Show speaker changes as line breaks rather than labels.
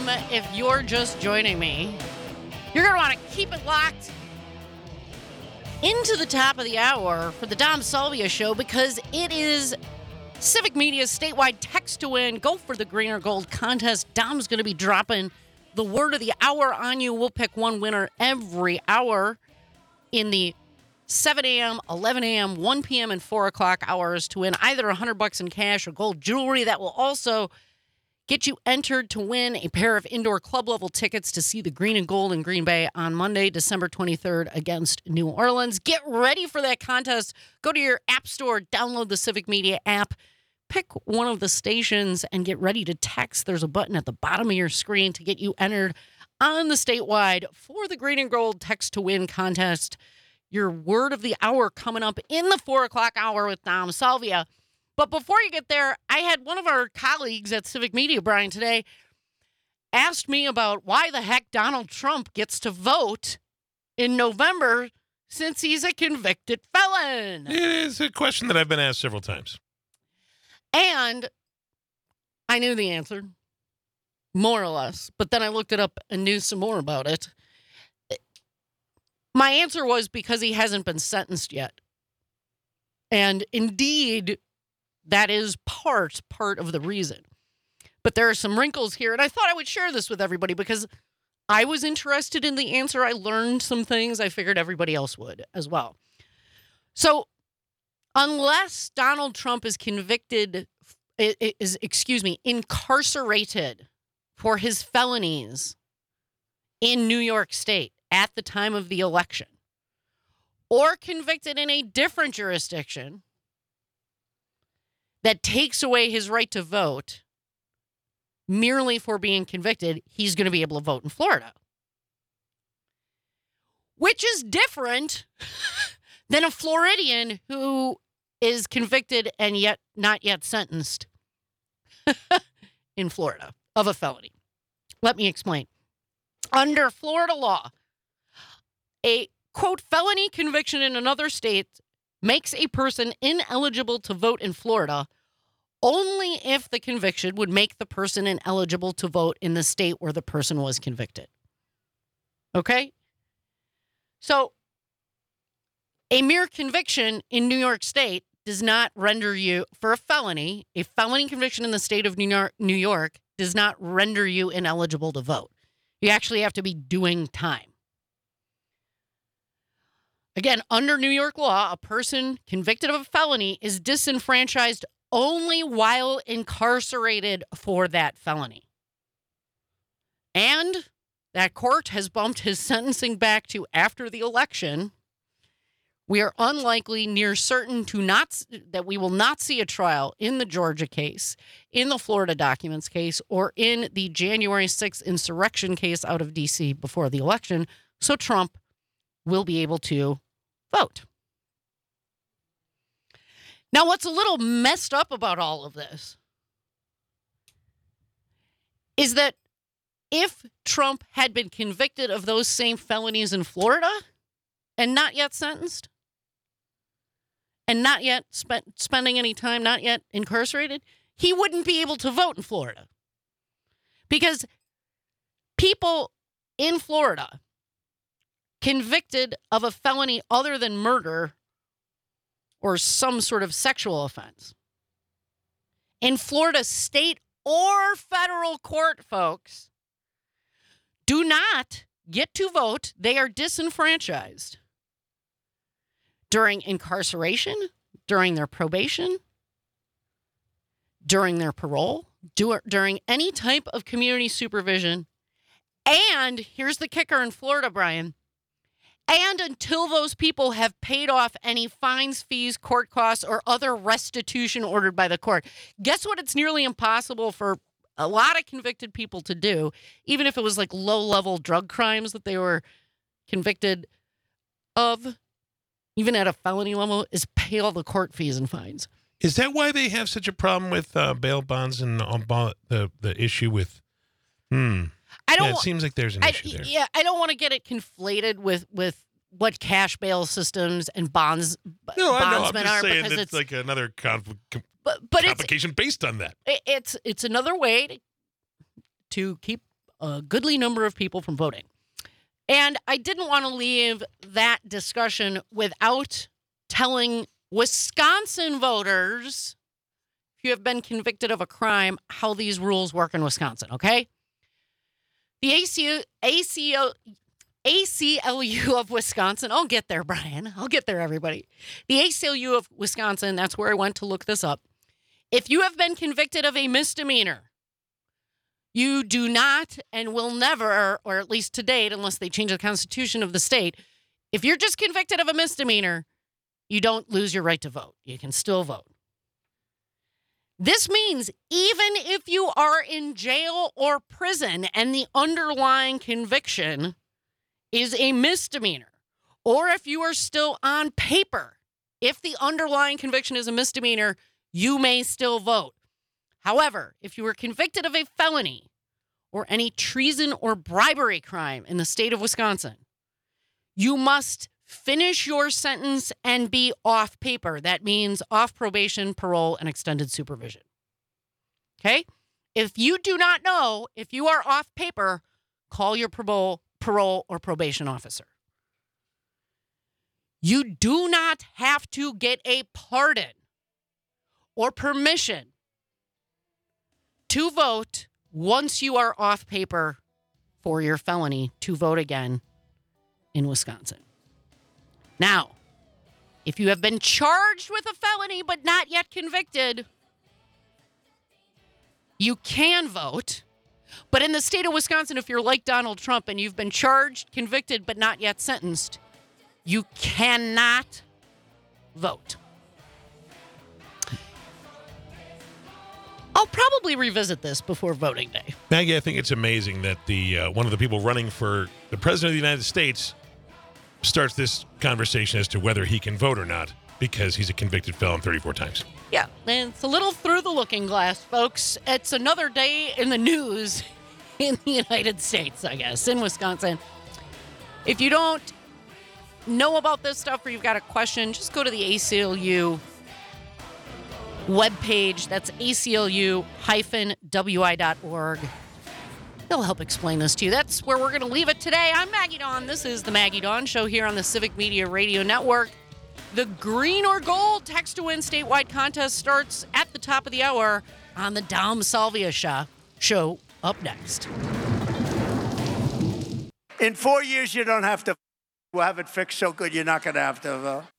if you're just joining me. You're going to want to keep it locked into the top of the hour for the Dom Salvia Show because it is Civic Media's statewide text to win. Go for the green or gold contest. Dom's going to be dropping the word of the hour on you. We'll pick one winner every hour in the 7 a.m., 11 a.m., 1 p.m., and 4 o'clock hours to win either $100 in cash or gold jewelry. That will also get you entered to win a pair of indoor club-level tickets to see the green and gold in Green Bay on Monday, December 23rd against New Orleans. Get ready for that contest. Go to your app store, download the Civic Media app, pick one of the stations, and get ready to text. There's a button at the bottom of your screen to get you entered on the statewide for the green and gold text to win contest. Your word of the hour coming up in the 4 o'clock hour with Dom Salvia. But before you get there, I had one of our colleagues at Civic Media, Brian, today, asked me about why the heck Donald Trump gets to vote in November since he's a convicted felon.
It is a question that I've been asked several times.
And I knew the answer, more or less, but then I looked it up and knew some more about it. My answer was because he hasn't been sentenced yet. And indeed, that is part of the reason. But there are some wrinkles here, and I thought I would share this with everybody because I was interested in the answer. I learned some things. I figured everybody else would as well. So unless Donald Trump is incarcerated for his felonies in New York State at the time of the election, or convicted in a different jurisdiction that takes away his right to vote merely for being convicted, he's going to be able to vote in Florida. Which is different than a Floridian who is convicted and yet not yet sentenced in Florida of a felony. Let me explain. Under Florida law, a, quote, felony conviction in another state makes a person ineligible to vote in Florida only if the conviction would make the person ineligible to vote in the state where the person was convicted. Okay? So, a mere conviction in New York State does not render you, for a felony conviction in the state of New York does not render you ineligible to vote. You actually have to be doing time. Again, under New York law, a person convicted of a felony is disenfranchised only while incarcerated for that felony. And that court has bumped his sentencing back to after the election. We are unlikely, near certain, that we will not see a trial in the Georgia case, in the Florida documents case, or in the January 6th insurrection case out of D.C. before the election. So Trump will be able to vote. Now, what's a little messed up about all of this is that if Trump had been convicted of those same felonies in Florida and not yet sentenced and not yet spending any time, not yet incarcerated, he wouldn't be able to vote in Florida. Because people in Florida convicted of a felony other than murder or some sort of sexual offense in Florida state or federal court, folks, do not get to vote. They are disenfranchised during incarceration, during their probation, during their parole, during any type of community supervision. And here's the kicker in Florida, Brian. And until those people have paid off any fines, fees, court costs, or other restitution ordered by the court. Guess what? It's nearly impossible for a lot of convicted people to do, even if it was like low-level drug crimes that they were convicted of, even at a felony level, is pay all the court fees and fines.
Is that why they have such a problem with bail bonds and the issue with... it seems like there's an issue there.
Yeah, I don't want to get it conflated with what cash bail systems and bondsmen
I'm just
are,
saying
because
it's like another
but
complication based on that.
It's another way to keep a goodly number of people from voting. And I didn't want to leave that discussion without telling Wisconsin voters, if you have been convicted of a crime, how these rules work in Wisconsin, okay? The ACLU of Wisconsin, I'll get there, Brian. I'll get there, everybody. The ACLU of Wisconsin, that's where I went to look this up. If you have been convicted of a misdemeanor, you do not and will never, or at least to date, unless they change the constitution of the state, if you're just convicted of a misdemeanor, you don't lose your right to vote. You can still vote. This means even if you are in jail or prison and the underlying conviction is a misdemeanor, or if you are still on paper, if the underlying conviction is a misdemeanor, you may still vote. However, if you were convicted of a felony or any treason or bribery crime in the state of Wisconsin, you must finish your sentence and be off paper. That means off probation, parole, and extended supervision. Okay? If you do not know if you are off paper, call your parole or probation officer. You do not have to get a pardon or permission to vote once you are off paper for your felony to vote again in Wisconsin. Now, if you have been charged with a felony but not yet convicted, you can vote. But in the state of Wisconsin, if you're like Donald Trump and you've been charged, convicted, but not yet sentenced, you cannot vote. I'll probably revisit this before voting day.
Maggie, I think it's amazing that one of the people running for the president of the United States starts this conversation as to whether he can vote or not because he's a convicted felon 34 times.
Yeah, and it's a little through the looking glass, folks. It's another day in the news in the United States, I guess, in Wisconsin. If you don't know about this stuff or you've got a question, just go to the ACLU webpage. That's aclu-wi.org. They'll help explain this to you. That's where we're going to leave it today. I'm Maggie Dawn. This is the Maggie Dawn Show here on the Civic Media Radio Network. The Green or Gold Text to Win statewide contest starts at the top of the hour on the Dom Salvia show up next.
In 4 years, you don't have to. We'll have it fixed so good you're not going to have to.